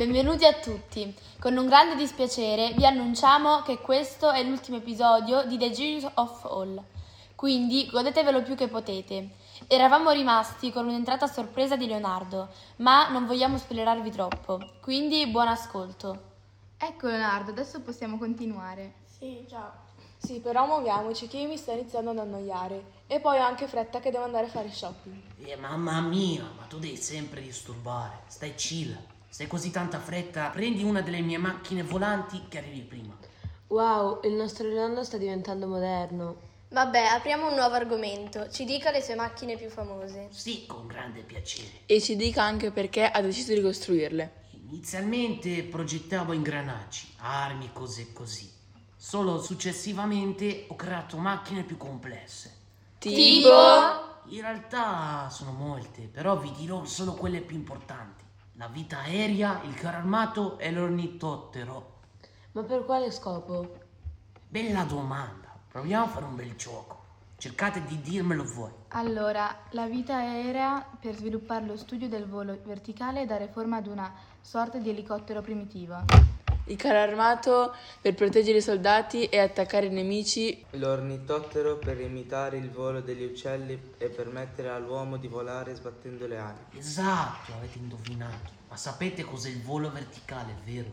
Benvenuti a tutti. Con un grande dispiacere vi annunciamo che questo è l'ultimo episodio di The Genius of All, quindi godetevelo più che potete. Eravamo rimasti con un'entrata a sorpresa di Leonardo, ma non vogliamo spoilerarvi troppo, quindi buon ascolto. Ecco Leonardo, adesso possiamo continuare. Sì, già. Sì, però muoviamoci che io mi sto iniziando ad annoiare e poi ho anche fretta che devo andare a fare shopping. Mamma mia, ma tu devi sempre disturbare. Stai chill. Se hai così tanta fretta, prendi una delle mie macchine volanti che arrivi prima. Wow, il nostro Leonardo sta diventando moderno. Vabbè, apriamo un nuovo argomento. Ci dica le sue macchine più famose. Sì, con grande piacere. E ci dica anche perché ha deciso di costruirle. Inizialmente progettavo ingranaggi, armi, cose così. Solo successivamente ho creato macchine più complesse. Tipo? In realtà sono molte, però vi dirò solo quelle più importanti. La vita aerea, il carro armato e l'ornitottero. Ma per quale scopo? Bella domanda. Proviamo a fare un bel gioco. Cercate di dirmelo voi. Allora, la vita aerea per sviluppare lo studio del volo verticale e dare forma ad una sorta di elicottero primitivo. Il carro armato per proteggere i soldati e attaccare i nemici. L'ornitottero per imitare il volo degli uccelli e permettere all'uomo di volare sbattendo le ali. Esatto, avete indovinato. Ma sapete cos'è il volo verticale, vero?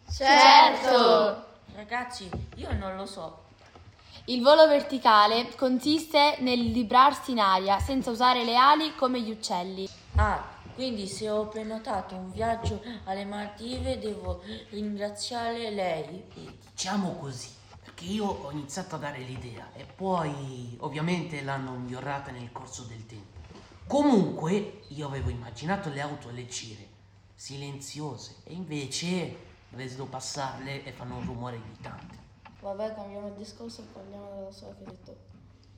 Certo! Ragazzi, io non lo so. Il volo verticale consiste nel librarsi in aria senza usare le ali come gli uccelli. Ah, quindi se ho prenotato un viaggio alle Maldive devo ringraziare lei? Diciamo così, perché io ho iniziato a dare l'idea e poi ovviamente l'hanno migliorata nel corso del tempo. Comunque io avevo immaginato le auto leggere, silenziose, e invece vedo passarle e fanno un rumore irritante. Vabbè, cambiamo il discorso e parliamo della sua che hai detto.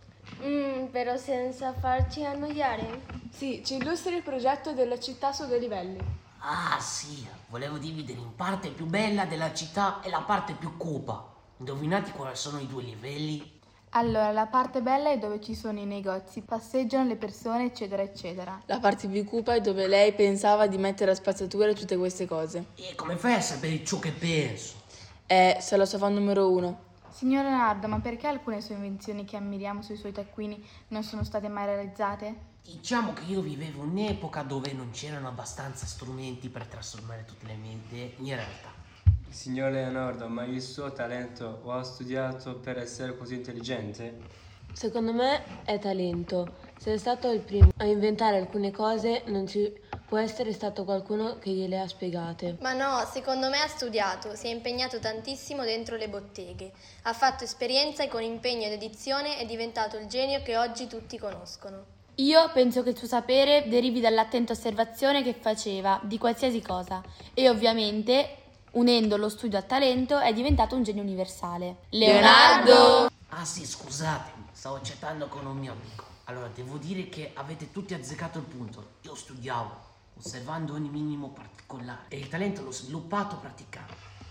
Però senza farci annoiare. Sì, ci illustri il progetto della città su 2 livelli. Ah sì, volevo dividere in parte più bella della città e la parte più cupa. Indovinate quali sono i 2 livelli? Allora, la parte bella è dove ci sono i negozi, passeggiano le persone, eccetera, eccetera. La parte più cupa è dove lei pensava di mettere a spazzatura e tutte queste cose. E come fai a sapere ciò che penso? È la sua fan numero 1. Signor Leonardo, ma perché alcune sue invenzioni che ammiriamo sui suoi taccuini non sono state mai realizzate? Diciamo che io vivevo un'epoca dove non c'erano abbastanza strumenti per trasformare tutte le mie idee in realtà. Signor Leonardo, ma il suo talento o ha studiato per essere così intelligente? Secondo me è talento. Se è stato il primo a inventare alcune cose, non ci può essere stato qualcuno che gliele ha spiegate. Ma no, secondo me ha studiato, si è impegnato tantissimo dentro le botteghe. Ha fatto esperienza e con impegno ed dedizione è diventato il genio che oggi tutti conoscono. Io penso che il suo sapere derivi dall'attenta osservazione che faceva di qualsiasi cosa e ovviamente, unendo lo studio al talento, è diventato un genio universale. Leonardo! Ah sì, scusatemi, stavo chattando con un mio amico. Allora, devo dire che avete tutti azzeccato il punto. Io studiavo, osservando ogni minimo particolare e il talento l'ho sviluppato praticando.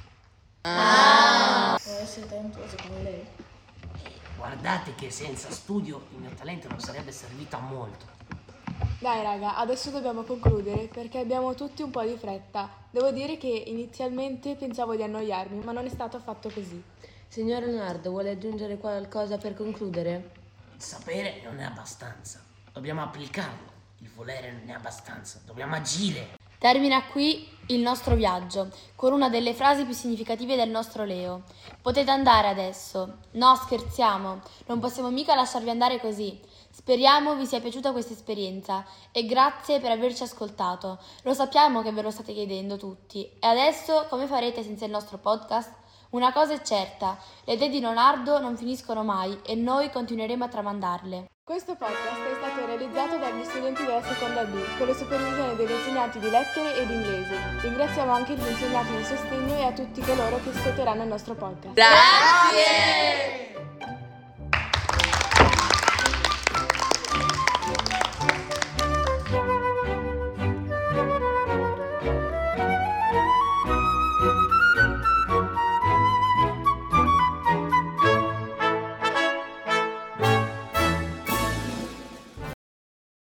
Vuoi essere talentuoso come lei? Guardate che senza studio il mio talento non sarebbe servito a molto. Dai raga, adesso dobbiamo concludere perché abbiamo tutti un po' di fretta. Devo dire che inizialmente pensavo di annoiarmi, ma non è stato affatto così. Signor Leonardo, vuole aggiungere qualcosa per concludere? Il sapere non è abbastanza, dobbiamo applicarlo. Il volere non è abbastanza, dobbiamo agire. Termina qui il nostro viaggio con una delle frasi più significative del nostro Leo. Potete andare adesso. No, scherziamo, non possiamo mica lasciarvi andare così. Speriamo vi sia piaciuta questa esperienza e grazie per averci ascoltato. Lo sappiamo che ve lo state chiedendo tutti. E adesso come farete senza il nostro podcast? Una cosa è certa, le idee di Leonardo non finiscono mai e noi continueremo a tramandarle. Questo podcast è stato realizzato dagli studenti della seconda B con la supervisione degli insegnanti di lettere ed inglese. Ringraziamo anche gli insegnanti di sostegno e a tutti coloro che ascolteranno il nostro podcast. Grazie!